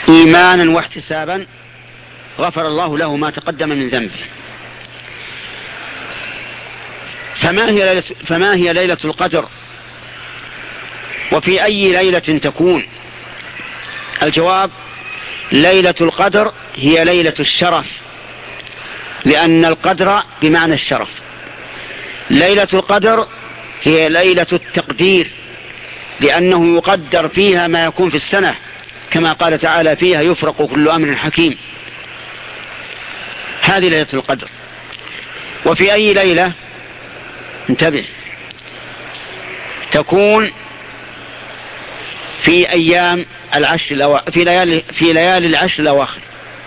إيمانا واحتسابا غفر الله له ما تقدم من ذنبه. فما هي ليلة القدر وفي أي ليلة تكون؟ الجواب: ليلة القدر هي ليلة الشرف، لأن القدر بمعنى الشرف. ليلة القدر هي ليلة التقدير، لأنه يقدر فيها ما يكون في السنة، كما قال تعالى: فيها يفرق كل أمر حكيم. هذه ليلة القدر. وفي أي ليلة؟ انتبه، تكون في أيام العشر في ليالي العشر الأواخر،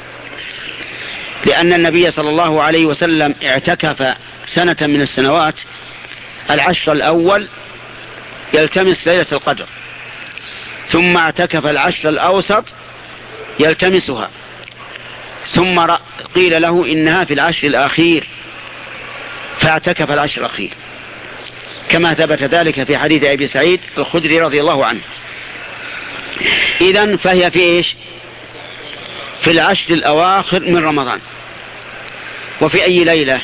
لأن النبي صلى الله عليه وسلم اعتكف سنة من السنوات العشر الأول يلتمس ليلة القدر، ثم اعتكف العشر الأوسط يلتمسها، ثم قيل له إنها في العشر الأخير فاعتكف العشر الأخير، كما ثبت ذلك في حديث أبي سعيد الخدري رضي الله عنه. إذن فهي في إيش؟ في العشر الأواخر من رمضان. وفي أي ليلة؟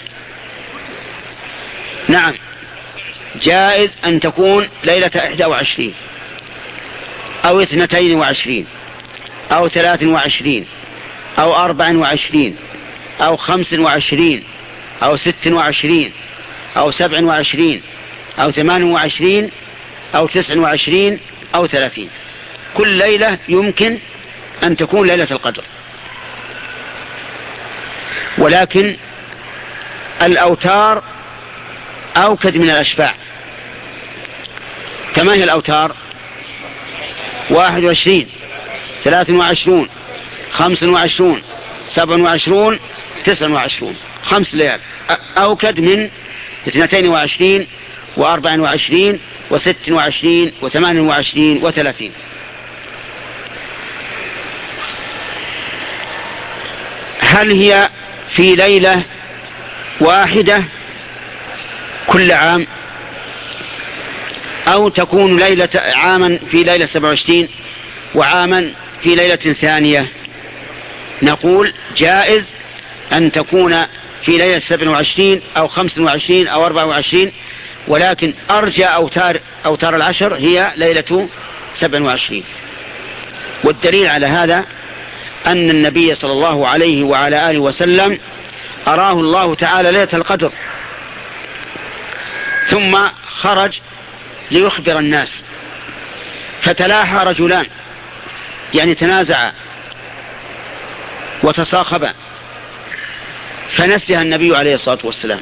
نعم، جائز أن تكون ليلة 21 أو 22 أو 23 أو 24 أو 25 أو 26 أو 27 أو 28 أو 29 أو 30. كل ليلة يمكن أن تكون ليلة القدر. ولكن الأوتار أوكد من الأشفاع. كما هي الأوتار؟ 21 23 25 27 29، 5 ليال أوكد من 22 و24 و26 و28 و30. هل هي في ليلة واحدة كل عام، أو تكون ليلة عاما في ليلة 27 وعاما في ليلة ثانية؟ نقول جائز أن تكون في ليلة 27 أو 25 أو 24، ولكن أرجى أوتار العشر هي ليلة 27. والدليل على هذا أن النبي صلى الله عليه وعلى آله وسلم أراه الله تعالى ليلة القدر، ثم خرج ليخبر الناس، فتلاحى رجلان يعني تنازعا وتصاخبا، فنسيها النبي عليه الصلاة والسلام،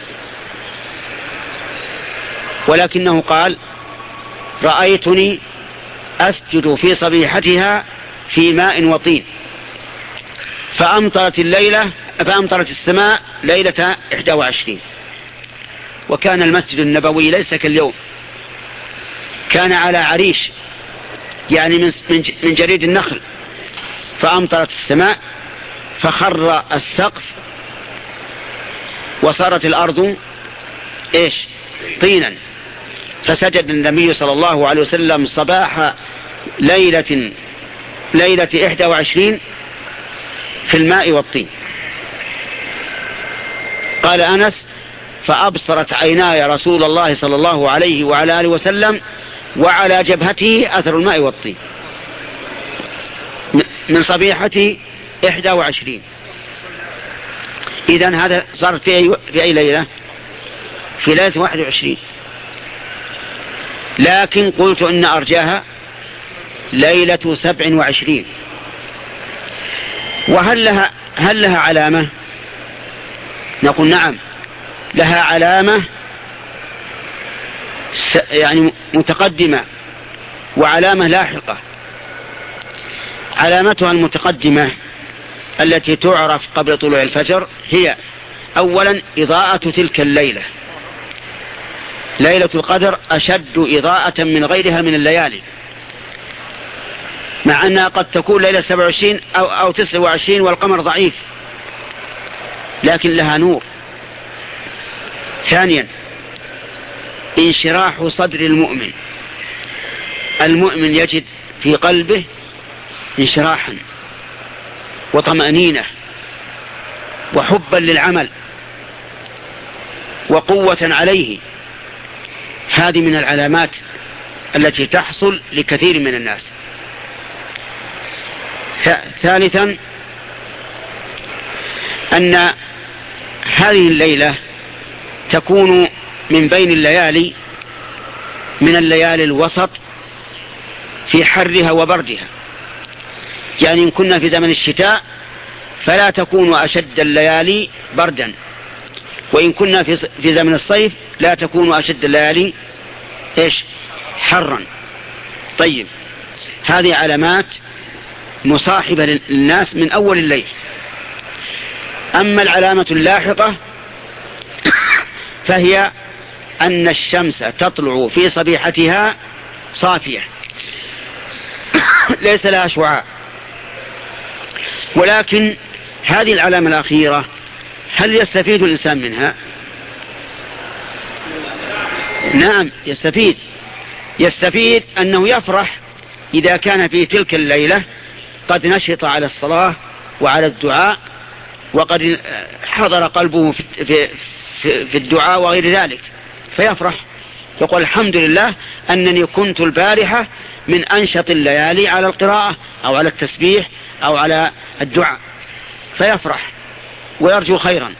ولكنه قال: رأيتني أسجد في صبيحتها في ماء وطين، فأمطرت السماء ليلة 21. وكان المسجد النبوي ليس كاليوم، كان على عريش يعني من جريد النخل، فأمطرت السماء فخر السقف وصارت الأرض إيش؟ طينا. فسجد النبي صلى الله عليه وسلم صباح ليلة 21 في الماء والطين. قال أنس: فأبصرت عيناي رسول الله صلى الله عليه وعلى آله وسلم وعلى جبهته أثر الماء والطين من صبيحة 21. إذن هذا صار في أي ليلة؟ في ليلة 21. لكن قلت إن أرجاها ليلة 27. وهل لها علامة؟ نقول نعم، لها علامة يعني متقدمة وعلامة لاحقة. علامتها المتقدمة التي تعرف قبل طلوع الفجر هي أولا إضاءة تلك الليلة. ليلة القدر أشد إضاءة من غيرها من الليالي، مع أنها قد تكون ليلة 27 أو 29 والقمر ضعيف، لكن لها نور. ثانيا انشراح صدر المؤمن. المؤمن يجد في قلبه انشراحا وطمأنينة وحبا للعمل وقوة عليه. هذه من العلامات التي تحصل لكثير من الناس. ثالثا أن هذه الليلة تكون من بين الليالي، من الليالي الوسط في حرها وبردها. يعني إن كنا في زمن الشتاء فلا تكون أشد الليالي بردا، وإن كنا في زمن الصيف لا تكون أشد الليالي حرا. طيب، هذه علامات مصاحبة للناس من أول الليل. أما العلامة اللاحقة فهي أن الشمس تطلع في صبيحتها صافية ليس لها شعاع. ولكن هذه العلامة الأخيرة هل يستفيد الإنسان منها؟ نعم يستفيد أنه يفرح إذا كان في تلك الليلة قد نشط على الصلاة وعلى الدعاء، وقد حضر قلبه في الدعاء وغير ذلك، فيفرح يقول الحمد لله أنني كنت البارحة من أنشط الليالي على القراءة أو على التسبيح أو على الدعاء، فيفرح ويرجو خيرا.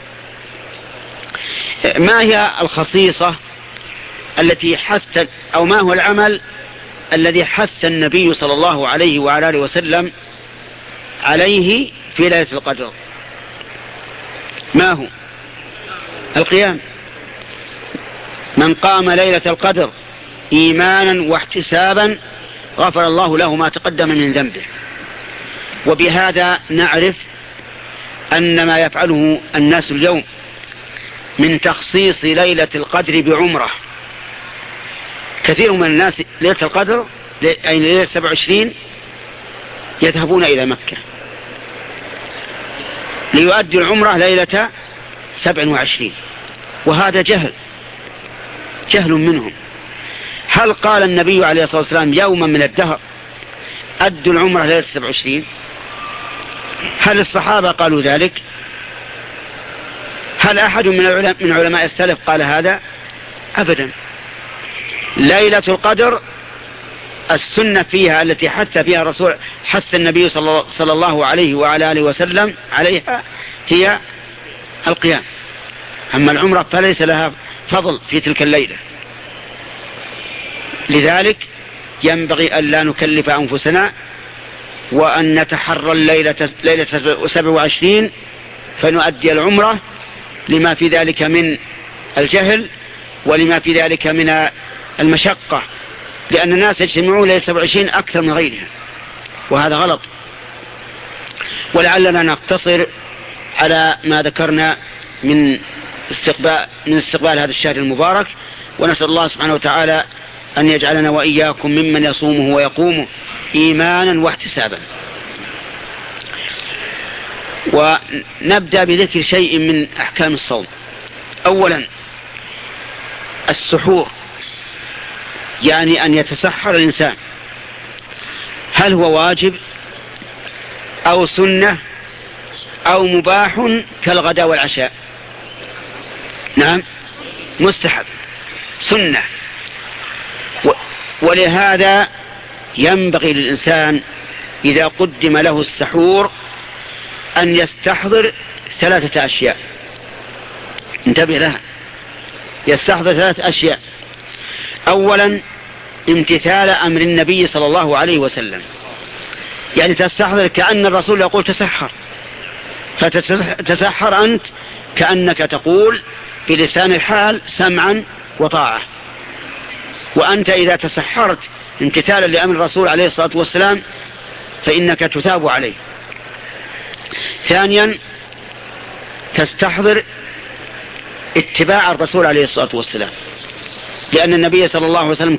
ما هي الخصيصة التي حث، أو ما هو العمل الذي حث النبي صلى الله عليه وعلى آله وسلم عليه في ليلة القدر؟ ما هو؟ القيام. من قام ليلة القدر إيمانا واحتسابا غفر الله له ما تقدم من ذنبه. وبهذا نعرف أن ما يفعله الناس اليوم من تخصيص ليلة القدر بعمرة، كثير من الناس ليلة القدر أي ليلة 27 يذهبون إلى مكة ليؤدي العمرة ليلة 27، وهذا جهل منهم. هل قال النبي عليه الصلاة والسلام يوما من الدهر أدوا العمرة ليلة 27؟ هل الصحابة قالوا ذلك؟ هل أحد من علماء السلف قال هذا؟ أبدا. ليلة القدر السنة فيها التي حث النبي صلى الله عليه وعلى آله وسلم عليها هي القيام. أما العمرة فليس لها فضل في تلك الليلة. لذلك ينبغي أن لا نكلف أنفسنا وأن نتحرى ليلة 27 فنؤدي العمرة، لما في ذلك من الجهل ولما في ذلك من المشقة، لأن الناس يجتمعون ليلة 27 أكثر من غيرها، وهذا غلط. ولعلنا نقتصر على ما ذكرنا من استقبال هذا الشهر المبارك، ونسأل الله سبحانه وتعالى أن يجعلنا وإياكم ممن يصومه ويقومه إيمانا واحتسابا. ونبدأ بذكر شيء من أحكام الصوم. أولا السحور، يعني أن يتسحر الإنسان، هل هو واجب أو سنة أو مباح كالغداء والعشاء؟ نعم، مستحب، سنة. ولهذا ينبغي للإنسان إذا قدم له السحور أن يستحضر 3 أشياء. انتبه لها، يستحضر 3 أشياء. أولا امتثال أمر النبي صلى الله عليه وسلم، يعني تستحضر كأن الرسول يقول تسحر، فتتسحر أنت كأنك تقول بلسان الحال سمعا وطاعة. وأنت إذا تسحرت امتثالا لأمر الرسول عليه الصلاة والسلام فإنك تثاب عليه. ثانيا تستحضر اتباع الرسول عليه الصلاة والسلام، لأن النبي صلى الله عليه وسلم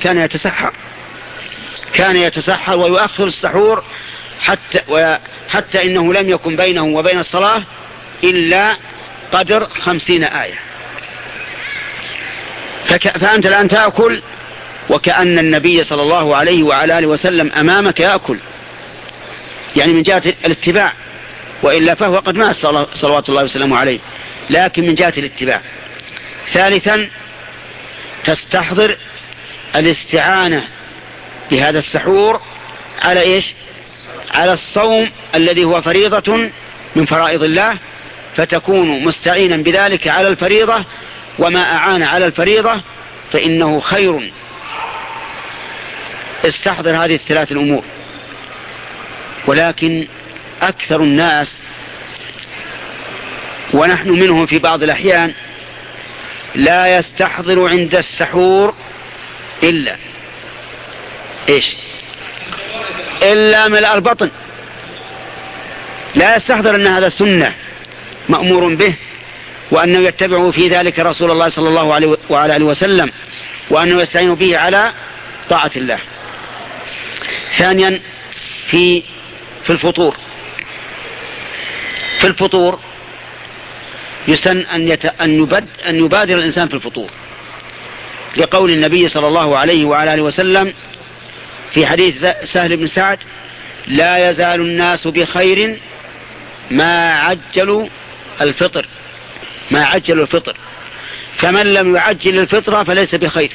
كان يتسحر ويؤخر السحور حتى إنه لم يكن بينه وبين الصلاة إلا قدر 50 آية. فأنت الآن تأكل وكأن النبي صلى الله عليه وعلى آله وسلم أمامك يأكل، يعني من جهة الاتباع. وإلا فهو قد مات صلوات الله وسلامه عليه، لكن من جهة الاتباع. ثالثا تستحضر الاستعانة بهذا السحور على إيش؟ على الصوم الذي هو فريضة من فرائض الله، فتكون مستعينا بذلك على الفريضة، وما أعان على الفريضة فإنه خير. استحضر هذه الثلاث الأمور. ولكن أكثر الناس ونحن منهم في بعض الأحيان لا يستحضر عند السحور إلا إيش؟ إلا ملء البطن. لا يستحضر أن هذا سنة مأمور به، وأنه يتبع في ذلك رسول الله صلى الله عليه وعلى آله وسلم، وأنه يستعين به على طاعة الله. ثانيا في الفطور. في الفطور يسن أن يبادر الإنسان في الفطور، لقول النبي صلى الله عليه وعلى آله وسلم في حديث سهل بن سعد: لا يزال الناس بخير ما عجلوا الفطر. ما عجلوا الفطر، فمن لم يعجل الفطر فليس بخير.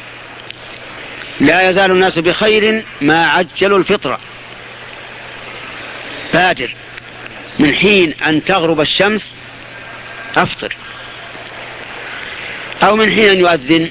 لا يزال الناس بخير ما عجلوا الفطر. بادر من حين أن تغرب الشمس أفطر، أو من حين أن يؤذن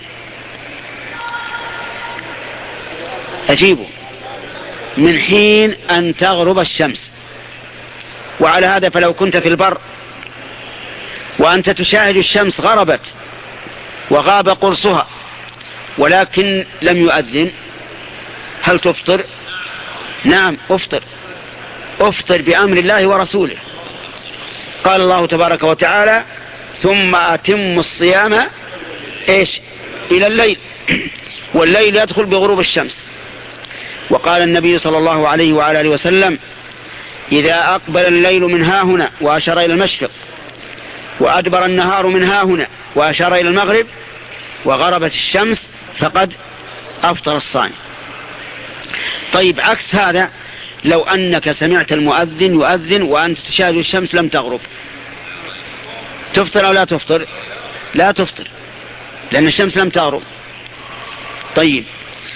أجيبه، من حين أن تغرب الشمس. وعلى هذا فلو كنت في البر وأنت تشاهد الشمس غربت وغاب قرصها ولكن لم يؤذن، هل تفطر؟ نعم أفطر. أفطر بأمر الله ورسوله. قال الله تبارك وتعالى: ثم أتم الصيام إيش؟ إلى الليل، والليل يدخل بغروب الشمس. وقال النبي صلى الله عليه وعلى آله وسلم: إذا أقبل الليل من ها هنا وأشار إلى المشرق، وأدبر النهار من ها هنا وأشار إلى المغرب، وغربت الشمس، فقد أفطر الصائم. طيب عكس هذا، لو أنك سمعت المؤذن يؤذن وأنت تشاهد الشمس لم تغرب، تفطر أو لا تفطر؟ لا تفطر، لأن الشمس لم تغرب. طيب،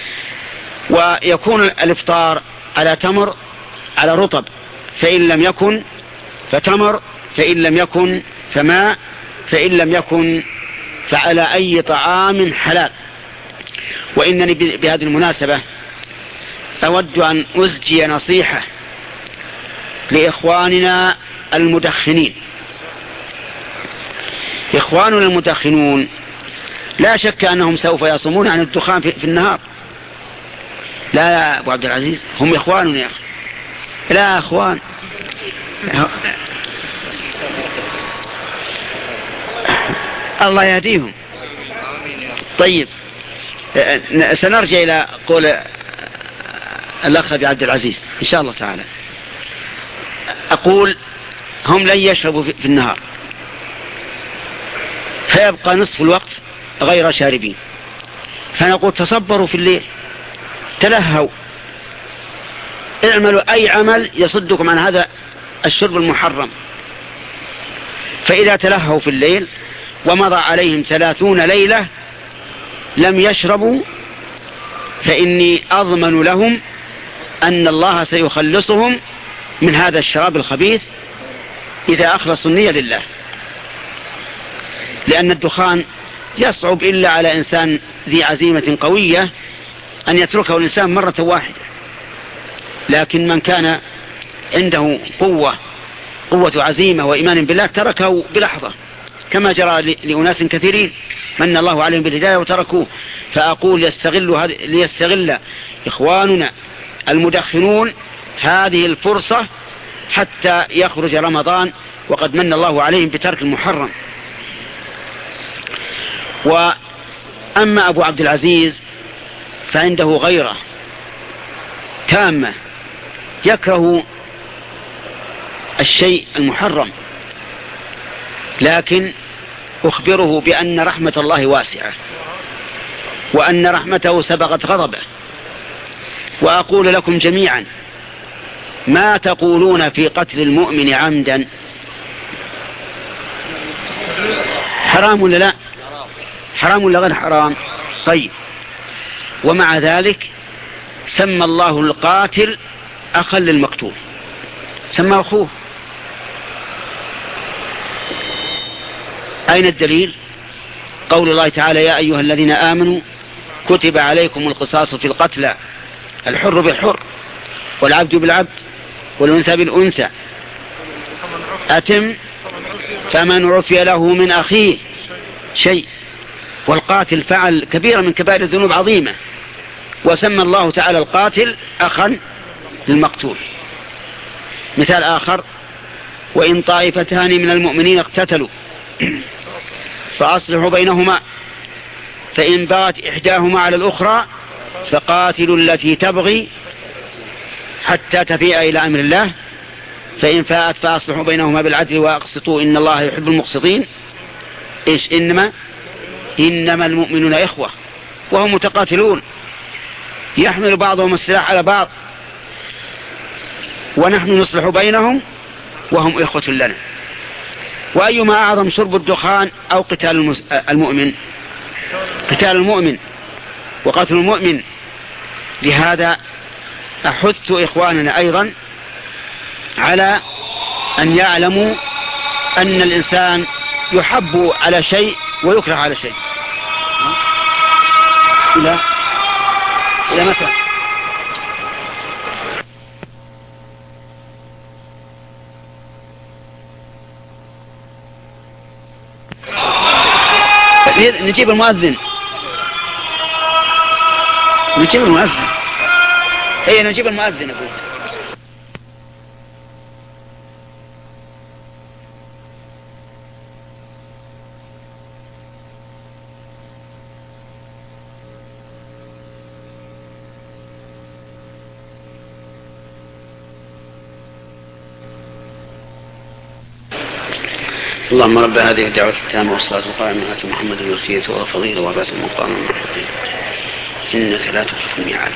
ويكون الإفطار على تمر، على رطب، فإن لم يكن فتمر، فإن لم يكن فماء، فإن لم يكن فعلى أي طعام حلال. وإنني بهذه المناسبة أود أن أزجي نصيحة لإخواننا المدخنين. إخواننا المدخنون لا شك أنهم سوف يصومون عن الدخان في النهار. لا يا أبو عبد العزيز، هم إخواننا يا أخي. لا أخوان، الله يهديهم. طيب، سنرجع إلى قول الأخ أبي عبد العزيز إن شاء الله تعالى. أقول هم لن يشربوا في النهار، فيبقى نصف الوقت غير شاربين، فنقول تصبروا في الليل، تلهوا، اعملوا أي عمل يصدكم عن هذا الشرب المحرم. فإذا تلهوا في الليل ومضى عليهم 30 ليلة لم يشربوا، فإني أضمن لهم أن الله سيخلصهم من هذا الشراب الخبيث إذا أخلصوا النية لله. لأن الدخان يصعب إلا على إنسان ذي عزيمة قوية أن يتركه الإنسان مرة واحدة، لكن من كان عنده قوة عزيمة وإيمان بالله تركه بلحظة، كما جرى لأناس كثيرين من الله عليهم بالهداية وتركوه. فأقول ليستغل إخواننا المدخنون هذه الفرصة حتى يخرج رمضان وقد من الله عليهم بترك المحرم. وأما أبو عبد العزيز فعنده غيرة تامة، يكره الشيء المحرم، لكن أخبره بأن رحمة الله واسعة وأن رحمته سبقت غضبه. وأقول لكم جميعا ما تقولون في قتل المؤمن عمدا؟ حرام ولا لا؟ حرام ولا غير حرام؟ طيب، ومع ذلك سمى الله القاتل أخا للمقتول، سمى أخوه. أين الدليل؟ قول الله تعالى: يا أيها الذين آمنوا كتب عليكم القصاص في القتلى، الحر بالحر والعبد بالعبد والأنثى بالأنثى، أتم فمن عفي له من أخيه شيء. والقاتل فعل كبيرة من كبائر الذنوب عظيمة، وسمى الله تعالى القاتل أخا للمقتول. مثال آخر: وإن طائفتان من المؤمنين اقتتلوا فأصلحوا بينهما فإن بغت إحداهما على الأخرى فقاتلوا التي تبغي حتى تفيء إلى أمر الله فإن فاءت فأصلحوا بينهما بالعدل وأقسطوا إن الله يحب المقسطين. إيش؟ إنما المؤمنون إخوة وهم متقاتلون، يحمل بعضهم السلاح على بعض، ونحن نصلح بينهم وهم إخوة لنا. وأيما أعظم، شرب الدخان أو قتال المؤمن؟ قتال المؤمن وقتل المؤمن. لهذا أحث إخواننا أيضا على أن يعلموا أن الإنسان يحب على شيء ويكره على شيء. إلى متى؟ نجيب المؤذن. هي نجيب المؤذن أقول. اللهم رب هذه الدعوة التامة والصلاة القائمة آت محمد الوسيلة والفضيلة وبعث المقام المحمود إنك لا تخلف الميعاد.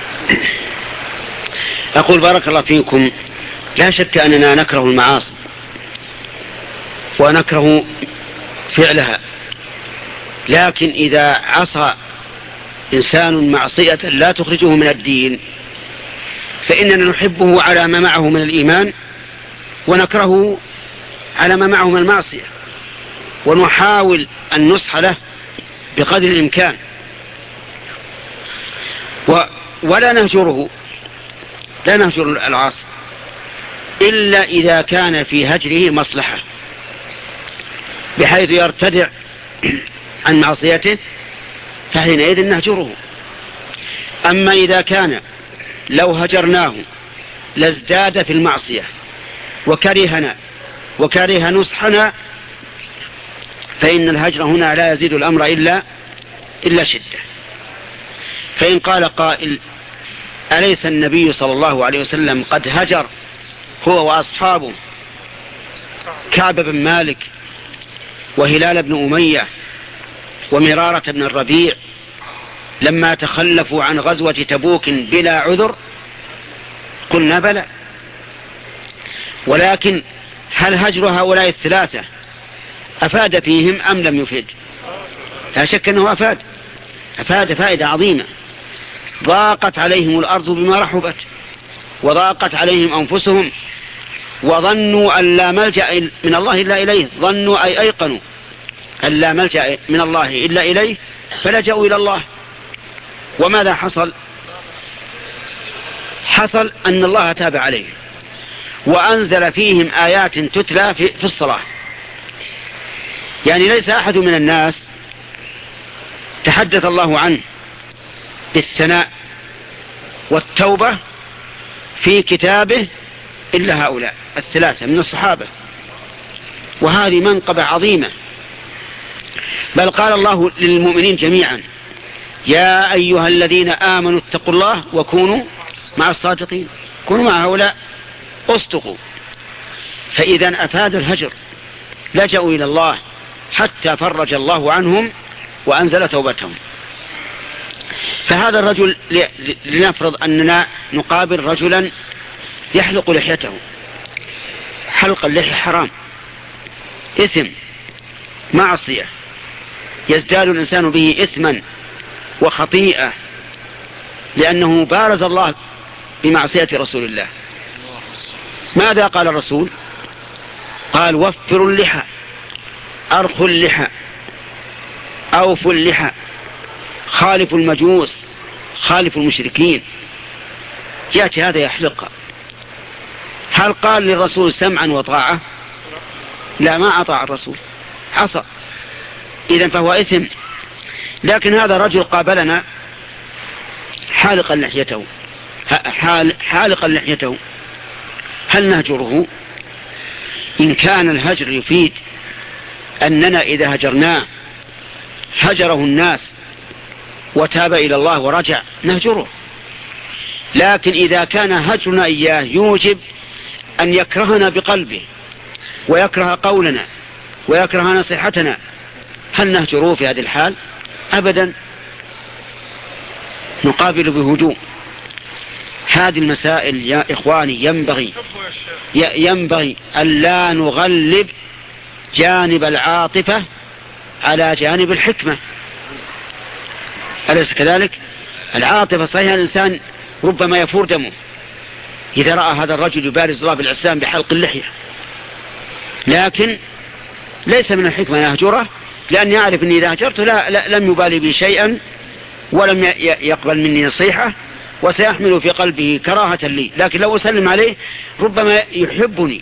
أقول بارك الله فيكم، لا شك أننا نكره المعاصي ونكره فعلها، لكن إذا عصى إنسان معصية لا تخرجه من الدين فإننا نحبه على ما معه من الإيمان ونكرهه على ما معه من المعصية، ونحاول النصح له بقدر الإمكان، ولا نهجره، لا نهجر العاصي إلا إذا كان في هجره مصلحة بحيث يرتدع عن معصيته فحينئذ نهجره. أما إذا كان لو هجرناه لازداد في المعصية وكرهنا وكره نصحنا فإن الهجر هنا لا يزيد الأمر إلا شدة. فإن قال قائل: أليس النبي صلى الله عليه وسلم قد هجر هو وأصحابه كعب بن مالك وهلال بن أمية ومرارة بن الربيع لما تخلفوا عن غزوة تبوك بلا عذر؟ قلنا بلى، ولكن هل هجر هؤلاء الثلاثة أفاد فيهم أم لم يفيد؟ لا شك أنه أفاد فائدة عظيمة. ضاقت عليهم الأرض بما رحبت وضاقت عليهم أنفسهم وظنوا أن لا ملجأ من الله إلا إليه، ظنوا أي أيقنوا أن لا ملجأ من الله إلا إليه فلجأوا إلى الله. وماذا حصل؟ حصل أن الله تاب عليهم وأنزل فيهم آيات تتلى في الصلاة. يعني ليس أحد من الناس تحدث الله عنه بالثناء والتوبة في كتابه إلا هؤلاء الثلاثة من الصحابة، وهذه منقبة عظيمة. بل قال الله للمؤمنين جميعا: يا أيها الذين آمنوا اتقوا الله وكونوا مع الصادقين، كونوا مع هؤلاء، اصدقوا. فإذا أفاد الهجر، لجأوا إلى الله حتى فرج الله عنهم وأنزل توبتهم. فهذا الرجل، لنفرض أننا نقابل رجلا يحلق لحيته. حلق اللحية حرام، إثم، معصية، يزداد الإنسان به إثما وخطيئة، لأنه بارز الله بمعصية رسول الله. ماذا قال الرسول؟ قال: وفروا اللحى، أرخوا اللحى، أوفوا اللحى، خالفوا المجوس، خالفوا المشركين. يأتي هذا يحلق. هل قال للرسول سمعا وطاعة؟ لا، ما أطاع الرسول، عصى. إذن فهو إثم. لكن هذا رجل قابلنا حالقا لحيته، حالقا لحيته، هل نهجره؟ إن كان الهجر يفيد أننا إذا هجرناه هجره الناس وتاب إلى الله ورجع، نهجره. لكن إذا كان هجرنا إياه يوجب أن يكرهنا بقلبه ويكره قولنا ويكره نصيحتنا، هل نهجره في هذه الحال؟ أبدا، نقابل بهجوم. هذه المسائل يا إخواني ينبغي ألا نغلب جانب العاطفة على جانب الحكمة. أليس كذلك؟ العاطفة صحيح الإنسان ربما يفور دمه إذا رأى هذا الرجل يبارز الله بالإسلام بحلق اللحية، لكن ليس من الحكمة نهجره، لأن يعرف أني إذا هجرته لم يبالي بي شيئا ولم يقبل مني نصيحة، وسيحمل في قلبه كراهة لي. لكن لو أسلم عليه ربما يحبني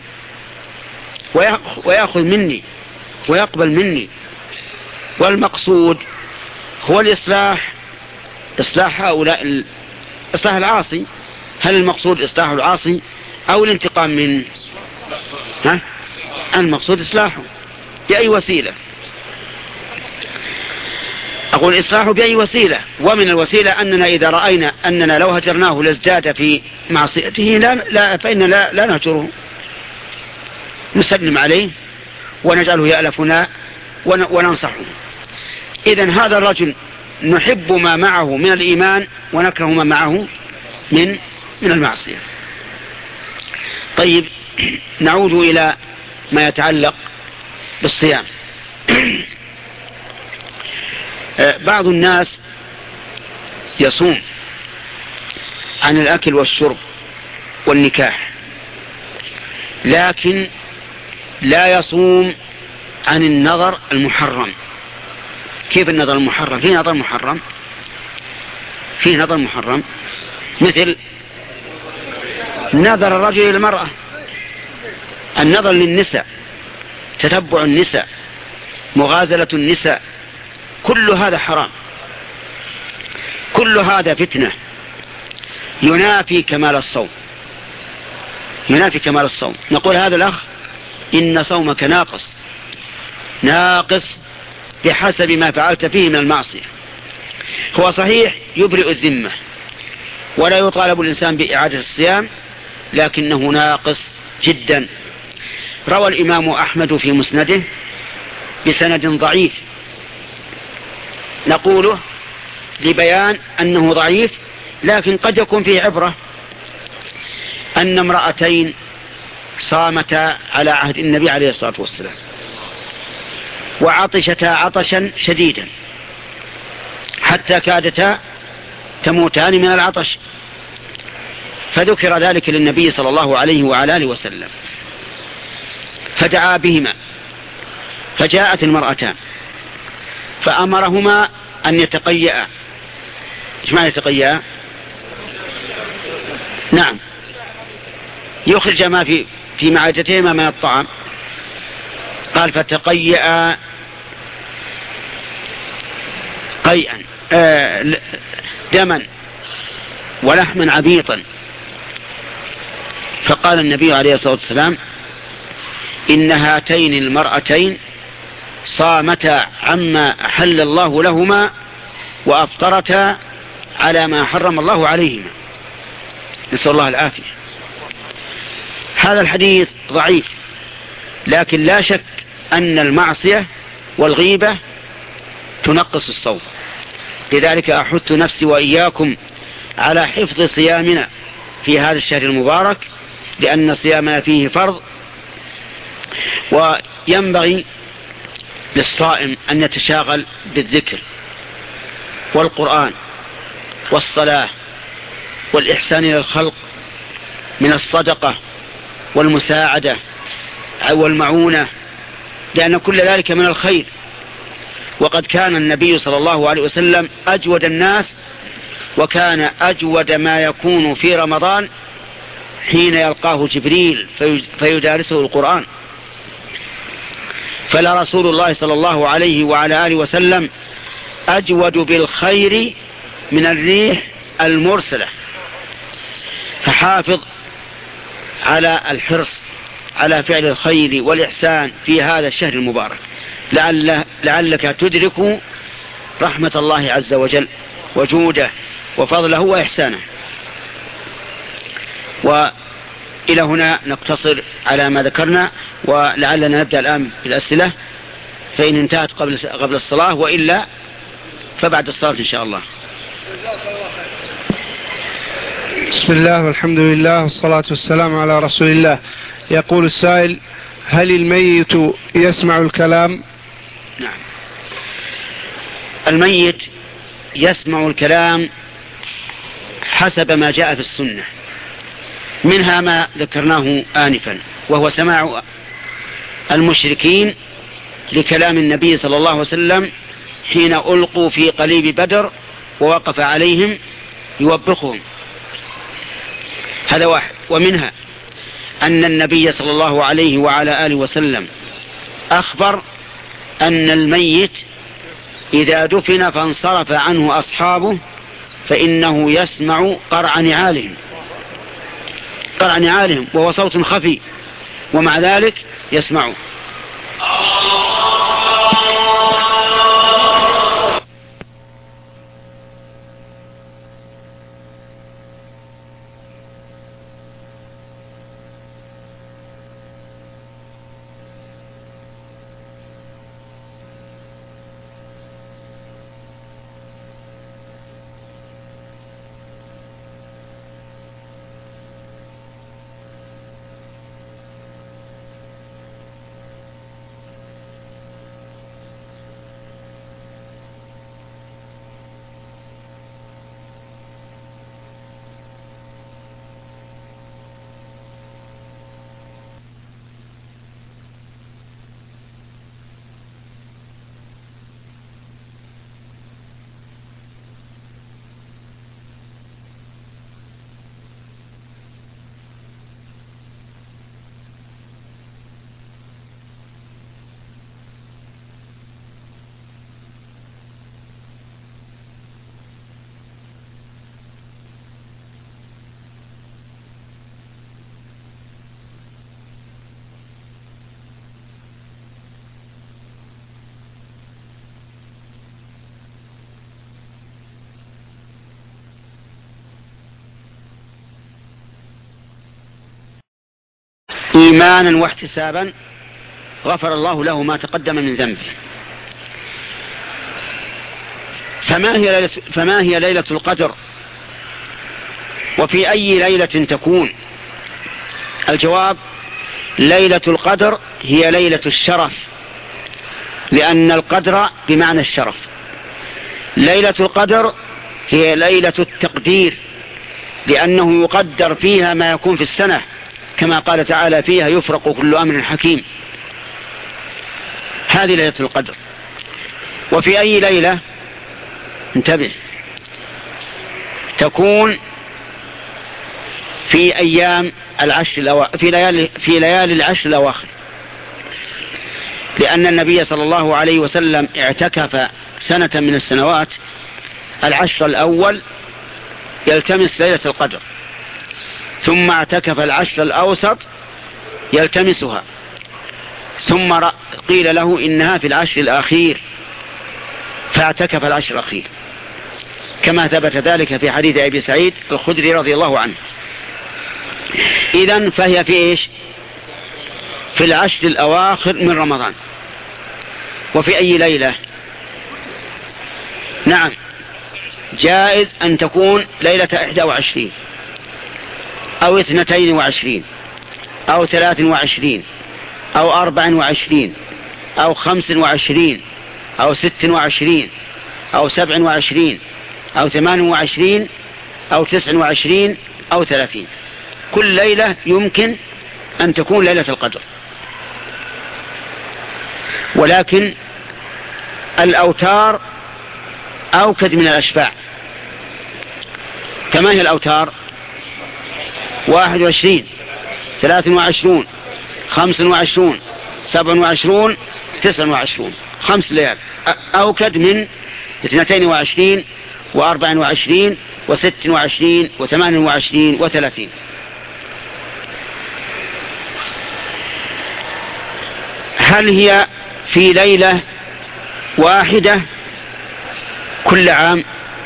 ويأخذ مني ويقبل مني. والمقصود هو الإصلاح، إصلاح هؤلاء، إصلاح العاصي. هل المقصود إصلاح العاصي أو الانتقام منه؟ المقصود إصلاحه بأي وسيلة. أقول إصلاحه بأي وسيلة، ومن الوسيلة أننا إذا رأينا أننا لو هجرناه لازداد في معصيته فإننا لا نهجره، نسلم عليه ونجعله يألفنا وننصحه. إذن هذا الرجل نحب ما معه من الإيمان ونكره ما معه من المعصية. طيب، نعود إلى ما يتعلق بالصيام. بعض الناس يصوم عن الأكل والشرب والنكاح، لكن لا يصوم عن النظر المحرم. كيف النظر المحرم؟ في نظر محرم، في نظر محرم، مثل نظر الرجل إلى المرأة، النظر للنساء، تتبع النساء، مغازلة النساء، كل هذا حرام، كل هذا فتنة، ينافي كمال الصوم، ينافي كمال الصوم. نقول هذا الأخ إن صومك ناقص بحسب ما فعلت فيه من المعصية. هو صحيح يبرئ الذمة ولا يطالب الإنسان بإعادة الصيام، لكنه ناقص جدا. روى الإمام أحمد في مسنده بسند ضعيف، نقوله لبيان أنه ضعيف لكن قد يكون فيه عبرة، أن امرأتين صامتا على عهد النبي عليه الصلاة والسلام وعطشتا عطشا شديدا حتى كادتا تموتان من العطش، فذكر ذلك للنبي صلى الله عليه وعلى آله وسلم، فدعا بهما، فجاءت المرأتان فأمرهما أن يتقيأ. إيش معنى يتقيأ؟ نعم، يخرج ما في معدتهما من الطعام. قال فتقيأ قيئا دما ولحما عبيطا. فقال النبي عليه الصلاة والسلام إن هاتين المرأتين صامتا عما أحل الله لهما وأفطرتا على ما حرم الله عليهما، نسأل الله العافية. هذا الحديث ضعيف، لكن لا شك أن المعصية والغيبة تنقص الصوم. لذلك أحث نفسي وإياكم على حفظ صيامنا في هذا الشهر المبارك، لأن صيامنا فيه فرض. وينبغي للصائم أن يتشاغل بالذكر والقرآن والصلاة والإحسان إلى الخلق من الصدقة والمساعدة والمعونة، لأن كل ذلك من الخير. وقد كان النبي صلى الله عليه وسلم أجود الناس، وكان أجود ما يكون في رمضان حين يلقاه جبريل فيدارسه القرآن. فلرسول الله صلى الله عليه وعلى آله وسلم أجود بالخير من الريح المرسلة. فحافظ على الحرص على فعل الخير والإحسان في هذا الشهر المبارك، لعلك تدرك رحمة الله عز وجل وجوده وفضله وإحسانه. وإلى هنا نقتصر على ما ذكرنا، ولعلنا نبدأ الآن بالأسئلة، فإن انتهت قبل الصلاة، وإلا فبعد الصلاة إن شاء الله. بسم الله والحمد لله والصلاة والسلام على رسول الله. يقول السائل: هل الميت يسمع الكلام؟ نعم، الميت يسمع الكلام حسب ما جاء في السنة، منها ما ذكرناه آنفا، وهو سماع المشركين لكلام النبي صلى الله عليه وسلم حين ألقوا في قليب بدر ووقف عليهم يوبخهم، هذا واحد. ومنها أن النبي صلى الله عليه وعلى آله وسلم أخبر أن الميت إذا دفن فانصرف عنه أصحابه فإنه يسمع قرع نعالهم، وهو صوت خفي، ومع ذلك يسمعه. إيمانا واحتسابا غفر الله له ما تقدم من ذنبه. فما هي ليلة القدر، وفي أي ليلة تكون؟ الجواب: ليلة القدر هي ليلة الشرف، لأن القدر بمعنى الشرف. ليلة القدر هي ليلة التقدير، لأنه يقدر فيها ما يكون في السنة، كما قال تعالى: فيها يفرق كل أمر حكيم. هذه ليلة القدر. وفي أي ليلة؟ انتبه، تكون في أيام العشر في ليالي العشر الأواخر، لأن النبي صلى الله عليه وسلم اعتكف سنة من السنوات العشر الأول يلتمس ليلة القدر، ثم اعتكف العشر الأوسط يلتمسها، ثم قيل له إنها في العشر الأخير فاعتكف العشر الأخير، كما ثبت ذلك في حديث أبي سعيد الخدري رضي الله عنه. إذن فهي في إيش؟ في العشر الأواخر من رمضان. وفي أي ليلة؟ نعم، جائز أن تكون ليلة 21 أو 22 أو 23 أو 24 أو 25 أو 26 أو 27 أو 28 أو 29 أو 30. كل ليلة يمكن أن تكون ليلة القدر. ولكن الأوتار أوكد من الأشباع. كما هي الأوتار؟ 21 23 25 27 29 5 ليال أوكد من 22 و24 و26 و28 و30. هل هي في ليلة واحدة كل عام،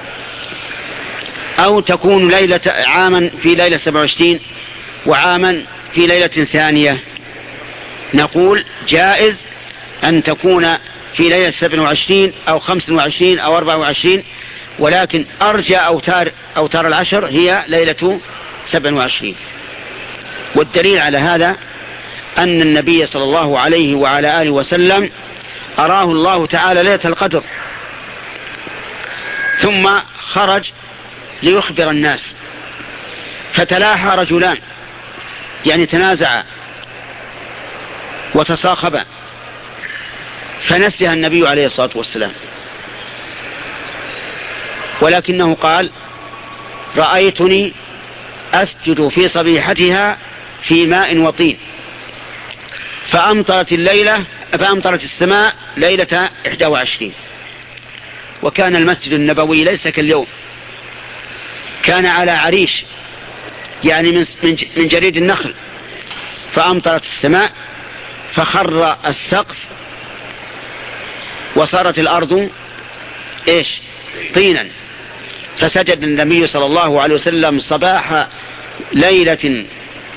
أو تكون ليلة عاما في ليلة 27 وعاما في ليلة ثانية؟ نقول جائز أن تكون في ليلة 27 أو 25 أو 24، ولكن أرجى أوتار العشر هي ليلة 27. والدليل على هذا أن النبي صلى الله عليه وعلى آله وسلم أراه الله تعالى ليلة القدر، ثم خرج ليخبر الناس، فتلاحى رجلان يعني تنازعا وتصاخبا، فنسيها النبي عليه الصلاة والسلام، ولكنه قال: رأيتني أسجد في صبيحتها في ماء وطين، فأمطرت السماء ليلة 21. وكان المسجد النبوي ليس كاليوم، كان على عريش يعني من جريد النخل، فأمطرت السماء فخر السقف وصارت الأرض طينا، فسجد النبي صلى الله عليه وسلم صباح ليلة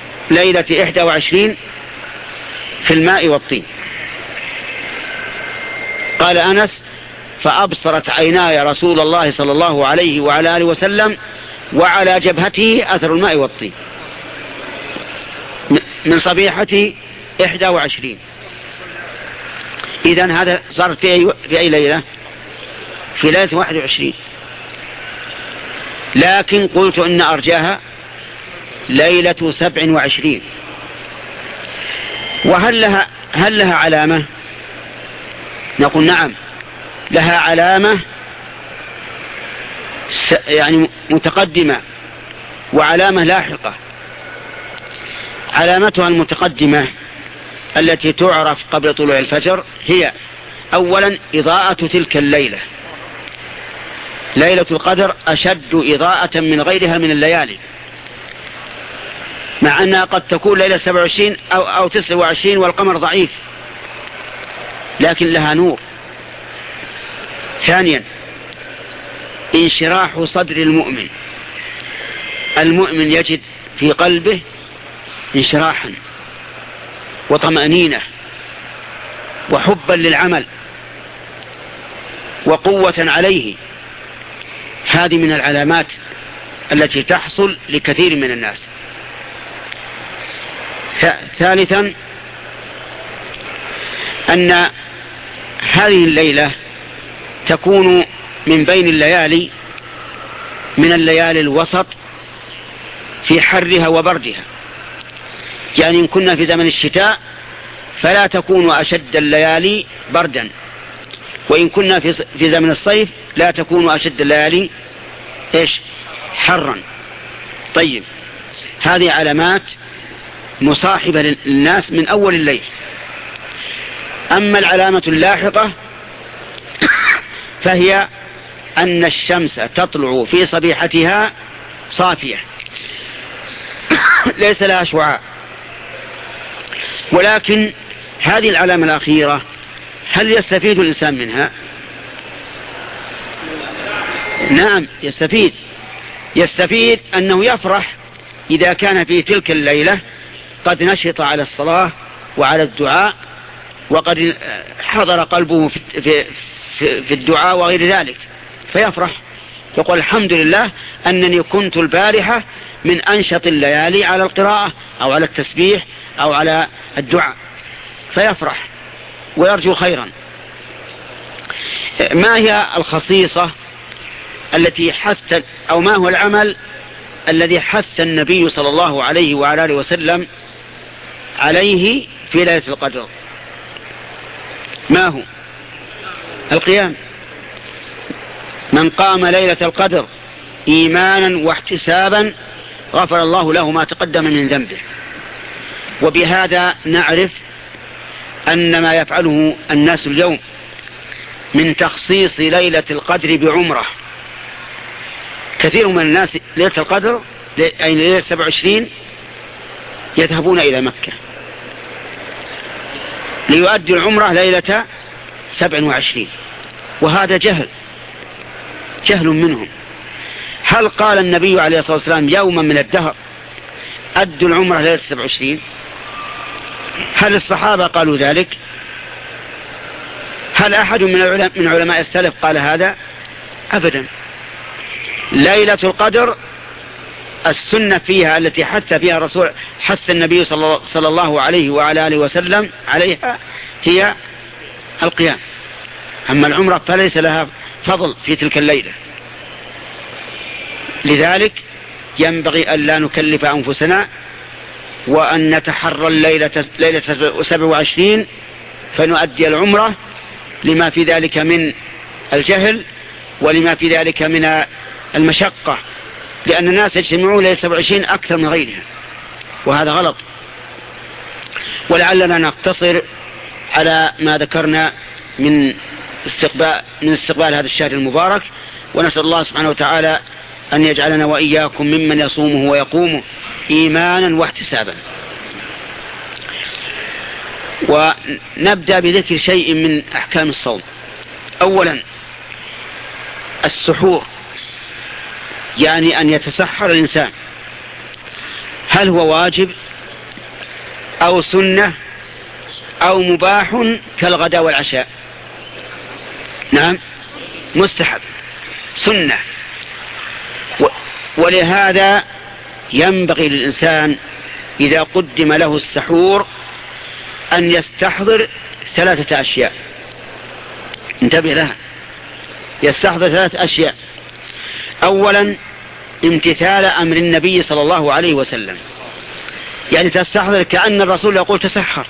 21 في الماء والطين. قال أنس: فأبصرت عيناي رسول الله صلى الله عليه وعلى آله وسلم وعلى جبهته أثر الماء والطين من صبيحة 21. إذن هذا صار في أي ليلة؟ في ليلة 21. لكن قلت إن أرجاها ليلة 27. وهل لها علامة؟ نقول نعم، لها علامة يعني متقدمة وعلامة لاحقة. علامتها المتقدمة التي تعرف قبل طلوع الفجر هي أولا إضاءة تلك الليلة. ليلة القدر أشد إضاءة من غيرها من الليالي، مع أنها قد تكون ليلة 27 أو 29 والقمر ضعيف، لكن لها نور. ثانيا انشراح صدر المؤمن. المؤمن يجد في قلبه انشراحا وطمأنينة وحبا للعمل وقوة عليه. هذه من العلامات التي تحصل لكثير من الناس. ثالثا أن هذه الليلة تكون من بين الليالي، من الليالي الوسط في حرها وبردها. يعني إن كنا في زمن الشتاء فلا تكون أشد الليالي بردا، وإن كنا في زمن الصيف لا تكون أشد الليالي حرا. طيب، هذه علامات مصاحبة للناس من أول الليل. أما العلامة اللاحقة فهي أن الشمس تطلع في صبيحتها صافية ليس لها شعاع. ولكن هذه العلامة الأخيرة هل يستفيد الإنسان منها؟ نعم يستفيد أنه يفرح إذا كان في تلك الليلة قد نشط على الصلاة وعلى الدعاء، وقد حضر قلبه في الدعاء وغير ذلك، فيفرح يقول: الحمد لله أنني كنت البارحة من أنشط الليالي على القراءة أو على التسبيح أو على الدعاء فيفرح ويرجو خيرا. ما هي الخصيصة التي حث، أو ما هو العمل الذي حث النبي صلى الله عليه وعلى آله وسلم عليه في ليلة القدر؟ ما هو؟ القيام. من قام ليلة القدر إيمانا واحتسابا غفر الله له ما تقدم من ذنبه. وبهذا نعرف أن ما يفعله الناس اليوم من تخصيص ليلة القدر بعمرة، كثير من الناس ليلة القدر أي ليلة 27 يذهبون إلى مكة ليؤدي العمرة ليلة 27، وهذا جهل منهم. هل قال النبي عليه الصلاة والسلام يوما من الدهر أدوا العمرة ليلة 27؟ هل الصحابة قالوا ذلك؟ هل أحد من علماء السلف قال هذا؟ أبدا. ليلة القدر السنة فيها التي حث النبي صلى الله عليه وعلى آله وسلم عليها هي القيام. أما العمرة فليس لها فضل في تلك الليلة. لذلك ينبغي أن لا نكلف أنفسنا وأن نتحرى ليلة 27 فنؤدي العمرة، لما في ذلك من الجهل ولما في ذلك من المشقة، لأن الناس يجتمعون ليلة 27 أكثر من غيرها، وهذا غلط. ولعلنا نقتصر على ما ذكرنا من استقبال هذا الشهر المبارك، ونسأل الله سبحانه وتعالى أن يجعلنا وإياكم ممن يصومه ويقومه إيمانا واحتسابا. ونبدأ بذكر شيء من أحكام الصوم. أولا السحور، يعني أن يتسحر الإنسان، هل هو واجب أو سنة أو مباح كالغداء والعشاء؟ نعم، مستحب، سنة. ولهذا ينبغي للإنسان إذا قدم له السحور أن يستحضر 3 أشياء. انتبه لها، يستحضر 3 أشياء. أولا امتثال أمر النبي صلى الله عليه وسلم، يعني تستحضر كأن الرسول يقول تسحر،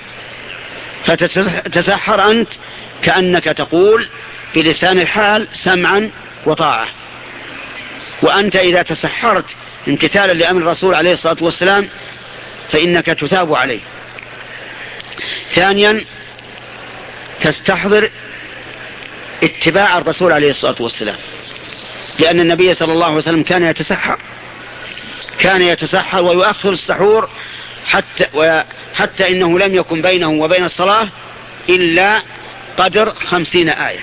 فتتسحر أنت كأنك تقول بلسان الحال سمعا وطاعة. وأنت إذا تسحرت امتثالا لأمر الرسول عليه الصلاة والسلام فإنك تثاب عليه. ثانيا تستحضر اتباع الرسول عليه الصلاة والسلام، لأن النبي صلى الله عليه وسلم كان يتسحر ويؤخر السحور حتى إنه لم يكن بينه وبين الصلاة إلا قدر 50 آية.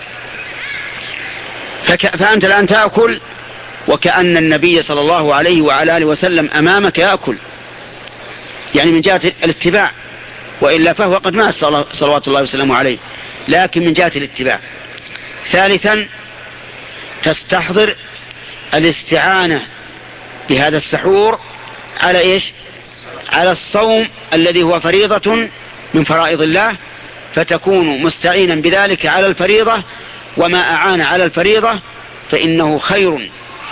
فأنت الآن تأكل وكأن النبي صلى الله عليه وعلى آله وسلم أمامك يأكل، يعني من جهة الاتباع، وإلا فهو قد مات صلوات الله وسلامه عليه، لكن من جهة الاتباع. ثالثا تستحضر الاستعانة بهذا السحور على إيش؟ على الصوم الذي هو فريضة من فرائض الله، فتكون مستعينا بذلك على الفريضة، وما أعان على الفريضة فإنه خير.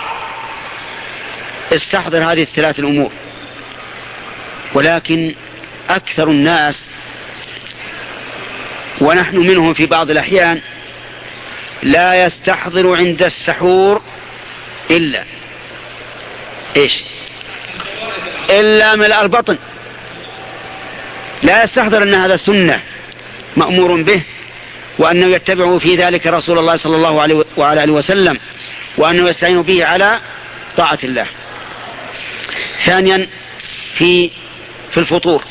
استحضر هذه ال3 الأمور. ولكن أكثر الناس ونحن منهم في بعض الأحيان لا يستحضر عند السحور إلا إيش؟ إلا ملء البطن. لا يستحضر أن هذا سنة مأمور به، وأنه يتبع في ذلك رسول الله صلى الله عليه وعلى آله وسلم، وأنه يستعين به على طاعة الله. ثانيا في الفطور.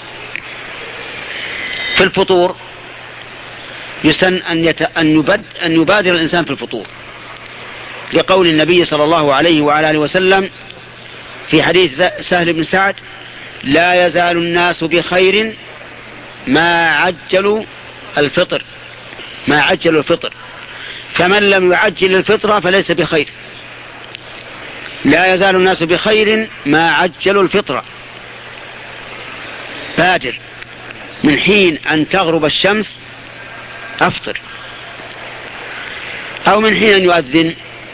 في الفطور يسن أن يبادر الإنسان في الفطور، لقول النبي صلى الله عليه وعلى آله وسلم في حديث سهل بن سعد: لا يزال الناس بخير ما عجلوا الفطر. ما عجلوا الفطر، فمن لم يعجل الفطر فليس بخير. لا يزال الناس بخير ما عجلوا الفطر. بادر من حين أن تغرب الشمس أفطر، أو من حين أن يؤذن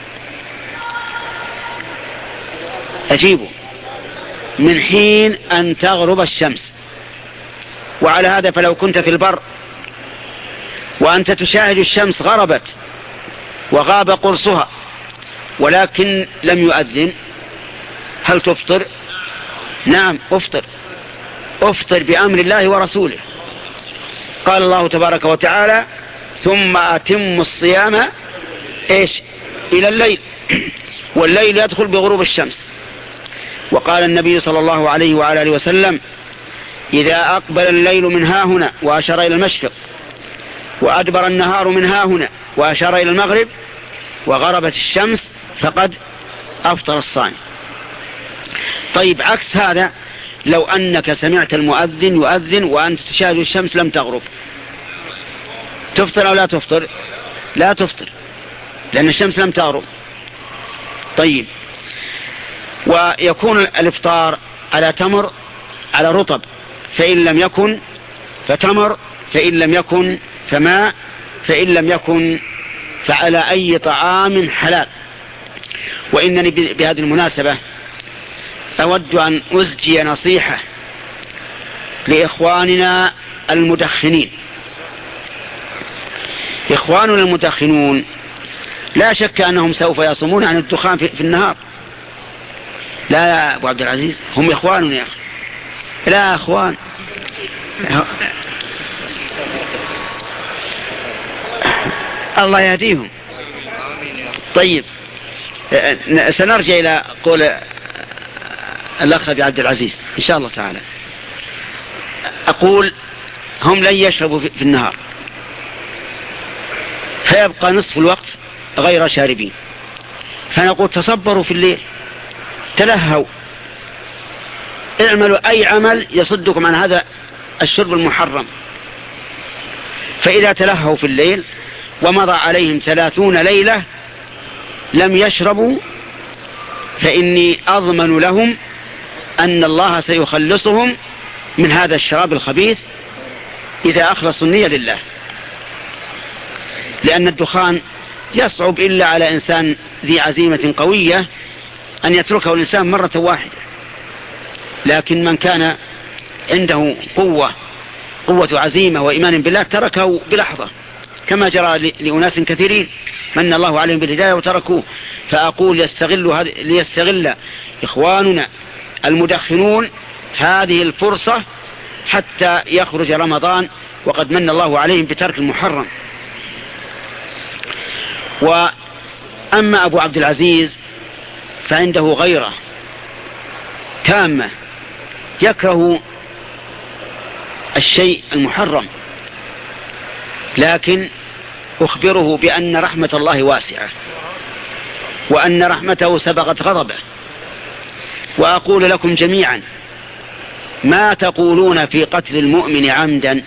أجيبه من حين أن تغرب الشمس. وعلى هذا فلو كنت في البر وأنت تشاهد الشمس غربت وغاب قرصها ولكن لم يؤذن، هل تفطر؟ نعم أفطر بأمر الله ورسوله. قال الله تبارك وتعالى: ثم أتم الصيام إلى الليل، والليل يدخل بغروب الشمس. وقال النبي صلى الله عليه وعلى آله وسلم: إذا أقبل الليل من ها هنا وأشار إلى المشرق، وأدبر النهار من ها هنا وأشار إلى المغرب، وغربت الشمس، فقد أفطر الصائم. طيب عكس هذا، لو أنك سمعت المؤذن يؤذن وأنت تشاهد الشمس لم تغرب، تفطر أو لا تفطر؟ لا تفطر، لأن الشمس لم تغرب. طيب، ويكون الإفطار على تمر، على رطب، فإن لم يكن فتمر، فإن لم يكن فماء، فإن لم يكن فعلى أي طعام حلال. وإنني بهذه المناسبة أود أن أزجي نصيحة لإخواننا المدخنين. إخواننا المدخنون لا شك أنهم سوف يصومون عن الدخان في النهار. لا يا أبو عبد العزيز، هم إخواننا يا أخي. لا أخوان، الله يهديهم. طيب، سنرجع إلى قول الأخ أبي عبد العزيز إن شاء الله تعالى. أقول هم لن يشربوا في النهار، فيبقى نصف الوقت غير شاربين، فنقول تصبروا في الليل، تلهوا، اعملوا أي عمل يصدكم عن هذا الشرب المحرم. فإذا تلهوا في الليل ومضى عليهم 30 ليلة لم يشربوا، فإني أضمن لهم أن الله سيخلصهم من هذا الشراب الخبيث إذا أخلصوا النية لله. لأن الدخان يصعب إلا على إنسان ذي عزيمة قوية أن يتركه الإنسان مرة واحدة، لكن من كان عنده قوة عزيمة وإيمان بالله تركه بلحظة، كما جرى لأناس كثيرين من الله عليهم بالهداية وتركوه. فأقول ليستغل إخواننا المدخنون هذه الفرصة حتى يخرج رمضان وقد من الله عليهم بترك المحرم. وأما أبو عبد العزيز فعنده غيرة تامة، يكره الشيء المحرم، لكن أخبره بأن رحمة الله واسعة وأن رحمته سبقت غضبه. وأقول لكم جميعا: ما تقولون في قتل المؤمن عمدا؟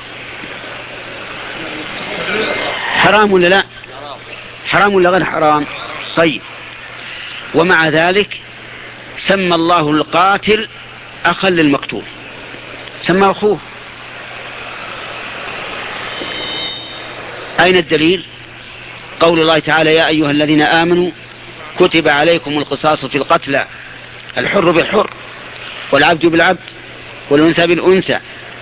حرام ولا لا؟ حرام ولا غير حرام؟ طيب، ومع ذلك سمى الله القاتل أخا للمقتول، سمى أخوه. أين الدليل؟ قول الله تعالى: يا أيها الذين آمنوا كتب عليكم القصاص في القتلى، الحر بالحر والعبد بالعبد والأنثى بالأنثى،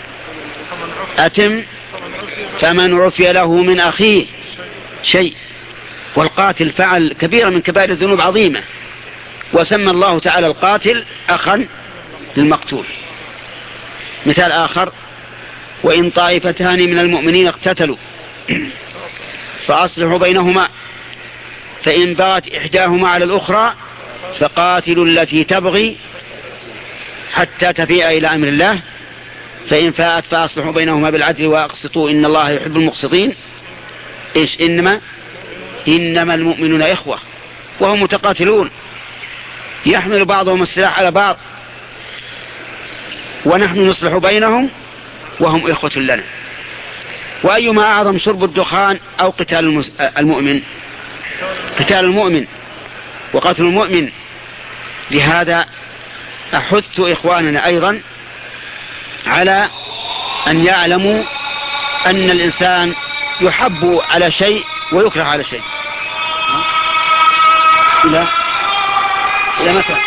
أتم فمن عفي له من أخيه شيء. والقاتل فعل كبيرة من كبائر الذنوب عظيمة، وسمى الله تعالى القاتل أخا للمقتول. مثال آخر: وإن طائفتان من المؤمنين اقتتلوا فأصلحوا بينهما فإن بغت إحداهما على الأخرى فقاتلوا التي تبغي حتى تفيء إلى أمر الله فإن فاءت فأصلحوا بينهما بالعدل وأقسطوا إن الله يحب المقسطين. إنما المؤمنون إخوة وهم متقاتلون، يحمل بعضهم السلاح على بعض، ونحن نصلح بينهم وهم إخوة لنا. وأيما أعظم، شرب الدخان أو قتال المؤمن؟ قتال المؤمن وقتل المؤمن. لهذا أحث إخواننا أيضا على أن يعلموا أن الإنسان يحب على شيء ويكره على شيء. إلى متى؟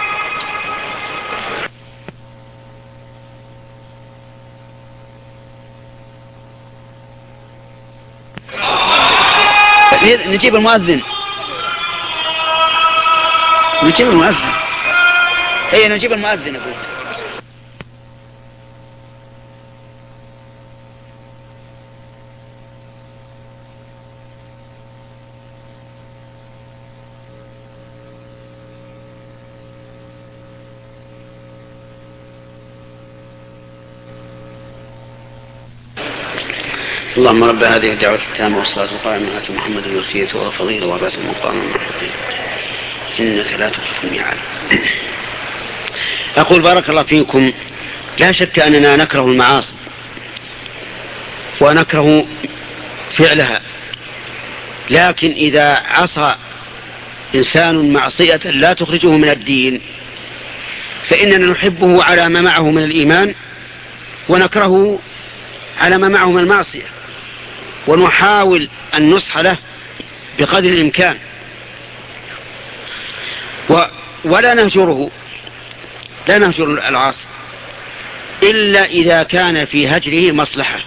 نجيب المؤذن. نجيب المؤذن. هي نجيب المؤذن أقول. اللهم رب هذه الدعوة التامة والصلاة القائمة آت محمد الوسيلة والفضيلة والرأس المقام المحمود إنك لا تخلف الميعاد. أقول بارك الله فيكم، لا شك أننا نكره المعاصي ونكره فعلها، لكن إذا عصى إنسان معصية لا تخرجه من الدين فإننا نحبه على ما معه من الإيمان ونكرهه على ما معه من المعصية، ونحاول النصح له بقدر الإمكان ولا نهجره، لا نهجر العاصي إلا إذا كان في هجره مصلحة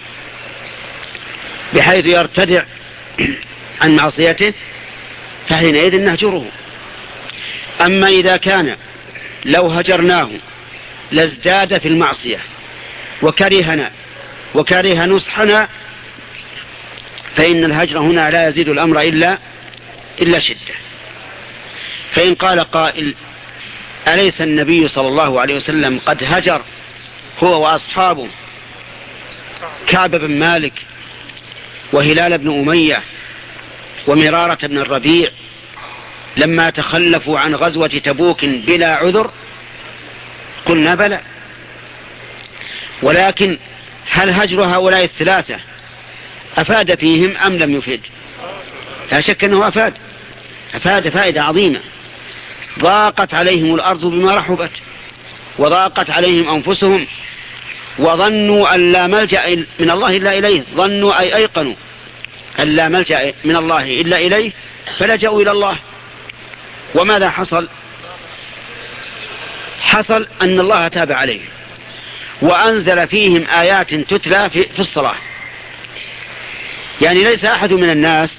بحيث يرتدع عن معصيته فحينئذ نهجره. أما إذا كان لو هجرناه لازداد في المعصية وكرهنا وكره نصحنا فإن الهجر هنا لا يزيد الأمر إلا شدة. فإن قال قائل أليس النبي صلى الله عليه وسلم قد هجر هو وأصحابه كعب بن مالك وهلال بن أمية ومرارة بن الربيع لما تخلفوا عن غزوة تبوك بلا عذر؟ قلنا بلى، ولكن هل هجر هؤلاء الثلاثة أفاد فيهم أم لم يفيد؟ لا شك أنه أفاد فائدة عظيمة. ضاقت عليهم الأرض بما رحبت وضاقت عليهم أنفسهم وظنوا أن لا ملجأ من الله إلا إليه، ظنوا أي أيقنوا أن لا ملجأ من الله إلا إليه فلجأوا إلى الله. وماذا حصل؟ حصل أن الله تاب عليهم وأنزل فيهم آيات تتلى في الصلاة. يعني ليس أحد من الناس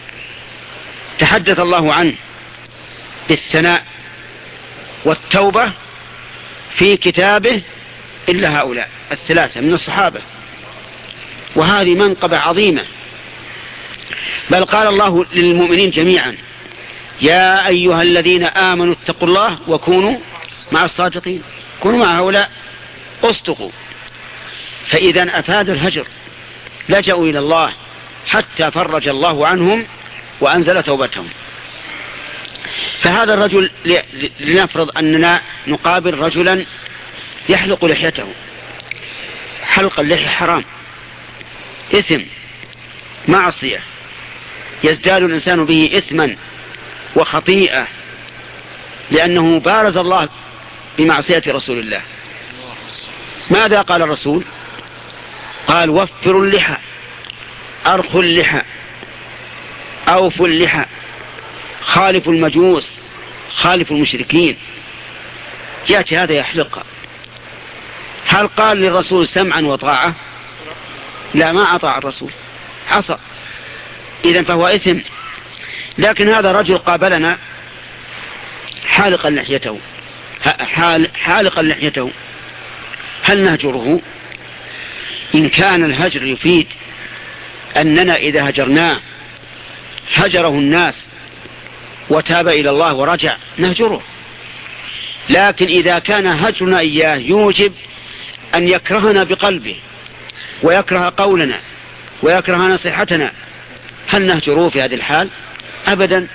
تحدث الله عنه بالثناء والتوبة في كتابه إلا هؤلاء الثلاثة من الصحابة، وهذه منقبة عظيمة. بل قال الله للمؤمنين جميعا يا أيها الذين آمنوا اتقوا الله وكونوا مع الصادقين، كونوا مع هؤلاء اصدقوا. فإذا أفاد الهجر، لجأوا إلى الله حتى فرج الله عنهم وأنزل توبتهم. فهذا الرجل لنفرض أننا نقابل رجلا يحلق لحيته، حلق اللحية حرام، إثم، معصية، يزداد الإنسان به إثما وخطيئة لأنه بارز الله بمعصية رسول الله. ماذا قال الرسول؟ قال وفروا اللحى، أرخوا اللحى، أوفوا اللحى، خالفوا المجوس، خالفوا المشركين. جاءت هذا يحلقها. هل قال للرسول سمعا وطاعة؟ لا، ما أطاع الرسول، عصى، إذن فهو إثم. لكن هذا رجل قابلنا حالقا لحيته، حالقا لحيته، هل نهجره؟ إن كان الهجر يفيد أننا إذا هجرناه هجره الناس وتاب إلى الله ورجع نهجره. لكن إذا كان هجرنا إياه يوجب أن يكرهنا بقلبه ويكره قولنا ويكره نصيحتنا، هل نهجره في هذه الحال؟ أبدا،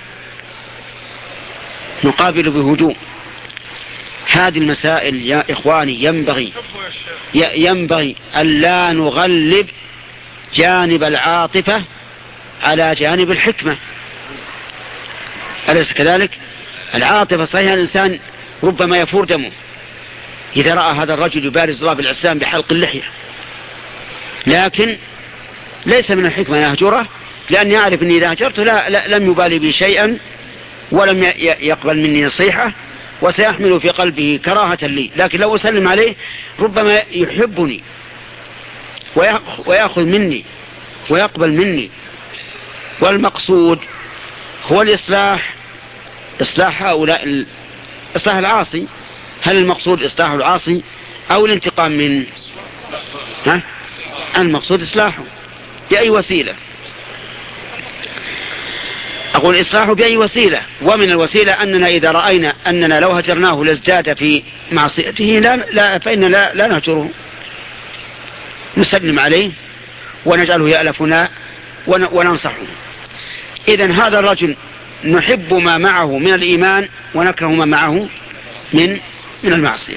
نقابل بهدوء. هذه المسائل يا إخواني ينبغي ألا نغلب جانب العاطفة على جانب الحكمة، أليس كذلك؟ العاطفة صحيح الإنسان ربما يفور دمه إذا رأى هذا الرجل يبارز الله بالإسلام بحلق اللحية، لكن ليس من الحكمة أن يهجره، لأن يعرف أني إذا هجرته لم يبالي بي شيئا ولم يقبل مني نصيحة، وسيحمل في قلبه كراهة لي. لكن لو أسلم عليه ربما يحبني ويأخذ مني ويقبل مني. والمقصود هو الإصلاح، إصلاح هؤلاء، إصلاح العاصي. هل المقصود إصلاح العاصي أو الانتقام منه؟ المقصود إصلاحه بأي وسيلة. أقول إصلاحه بأي وسيلة، ومن الوسيلة أننا إذا رأينا أننا لو هجرناه لازداد في معصيته فإن لا نهجره، نسلم عليه ونجعله يألفنا وننصحه. إذن هذا الرجل نحب ما معه من الإيمان ونكره ما معه من المعصية.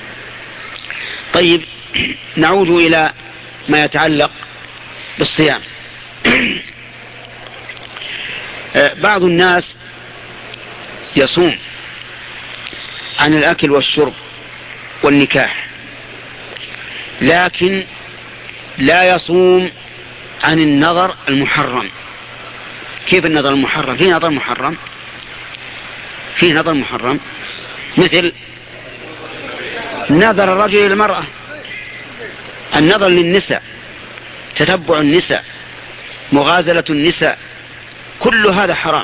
طيب، نعود إلى ما يتعلق بالصيام. بعض الناس يصوم عن الأكل والشرب والنكاح، لكن لا يصوم عن النظر المحرم. كيف النظر المحرم؟ في نظر محرم، في نظر محرم، مثل نظر الرجل إلى المرأة، النظر للنساء، تتبع النساء، مغازلة النساء، كل هذا حرام،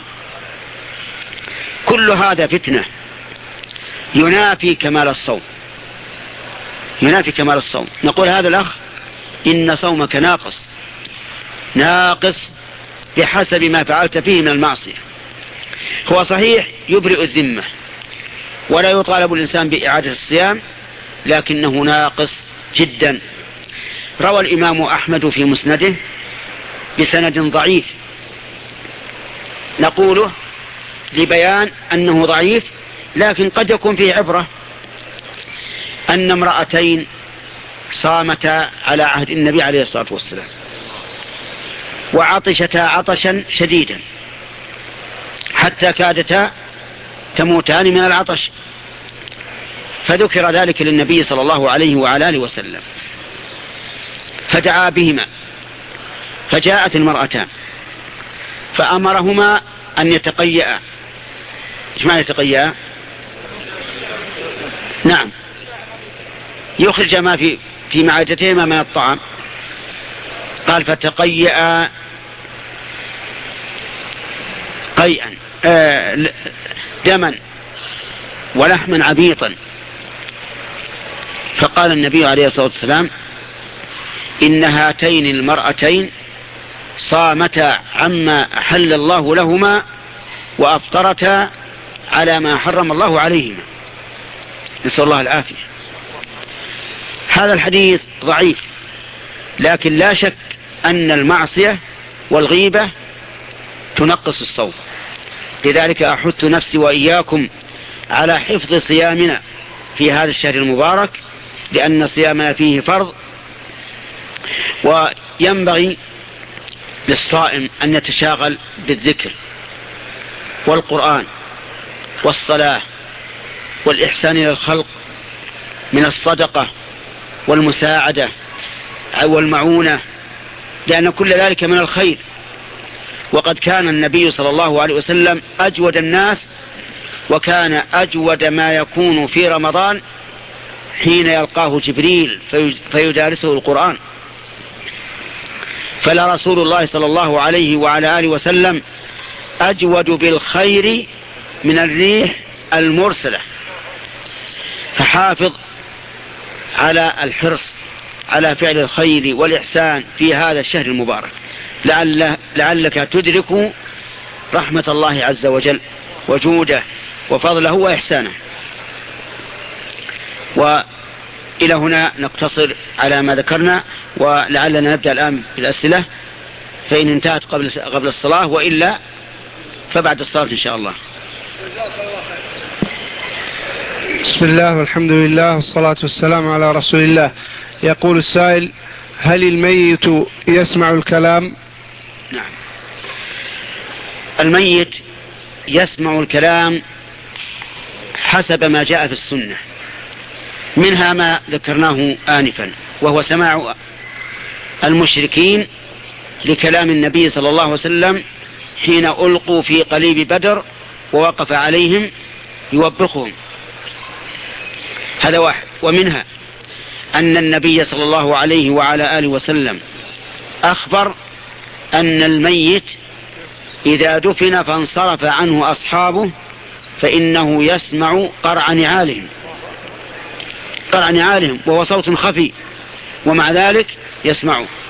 كل هذا فتنة، ينافي كمال الصوم، ينافي كمال الصوم. نقول هذا الأخ إن صومك ناقص بحسب ما فعلت فيه من المعصية. هو صحيح يبرئ الذمة ولا يطالب الإنسان بإعادة الصيام، لكنه ناقص جدا. روى الإمام أحمد في مسنده بسند ضعيف، نقوله لبيان أنه ضعيف لكن قد يكون فيه عبرة، أن امرأتين صامتا على عهد النبي عليه الصلاة والسلام وعطشتا عطشا شديدا حتى كادتا تموتان من العطش، فذكر ذلك للنبي صلى الله عليه وعلى آله وسلم، فدعا بهما، فجاءت المرأتان فأمرهما أن يتقيأ. إيش معنى يتقيأ؟ نعم، يخرج ما في معدتهما من الطعام. قال فتقيأ قيئا دما ولحما عبيطا. فقال النبي عليه الصلاة والسلام إن هاتين المرأتين صامتا عما أحل الله لهما وأفطرتا على ما حرم الله عليهما، نسأل الله العافية. هذا الحديث ضعيف، لكن لا شك أن المعصية والغيبة تنقص الصوم. لذلك أحث نفسي وإياكم على حفظ صيامنا في هذا الشهر المبارك، لأن صيامنا فيه فرض، وينبغي للصائم أن يتشاغل بالذكر والقرآن والصلاة والإحسان إلى الخلق من الصدقة والمساعدة والمعونة، لأن كل ذلك من الخير. وقد كان النبي صلى الله عليه وسلم أجود الناس، وكان أجود ما يكون في رمضان حين يلقاه جبريل فيدارسه القرآن. فلرسول الله صلى الله عليه وعلى آله وسلم أجود بالخير من الريح المرسلة. فحافظ على الحرص على فعل الخير والإحسان في هذا الشهر المبارك، لعلك تدرك رحمة الله عز وجل وجوده وفضله وإحسانه. وإلى هنا نقتصر على ما ذكرنا، ولعلنا نبدأ الآن بالأسئلة، فإن انتهت قبل الصلاة، وإلا فبعد الصلاة إن شاء الله. بسم الله والحمد لله والصلاة والسلام على رسول الله. يقول السائل: هل الميت يسمع الكلام؟ نعم، الميت يسمع الكلام حسب ما جاء في السنة، منها ما ذكرناه آنفا، وهو سماع المشركين لكلام النبي صلى الله عليه وسلم حين ألقوا في قليب بدر ووقف عليهم يوبخهم، هذا واحد. ومنها أن النبي صلى الله عليه وعلى آله وسلم أخبر أن الميت إذا دفن فانصرف عنه أصحابه فإنه يسمع قرع نعالهم، وهو صوت خفي ومع ذلك يسمعه.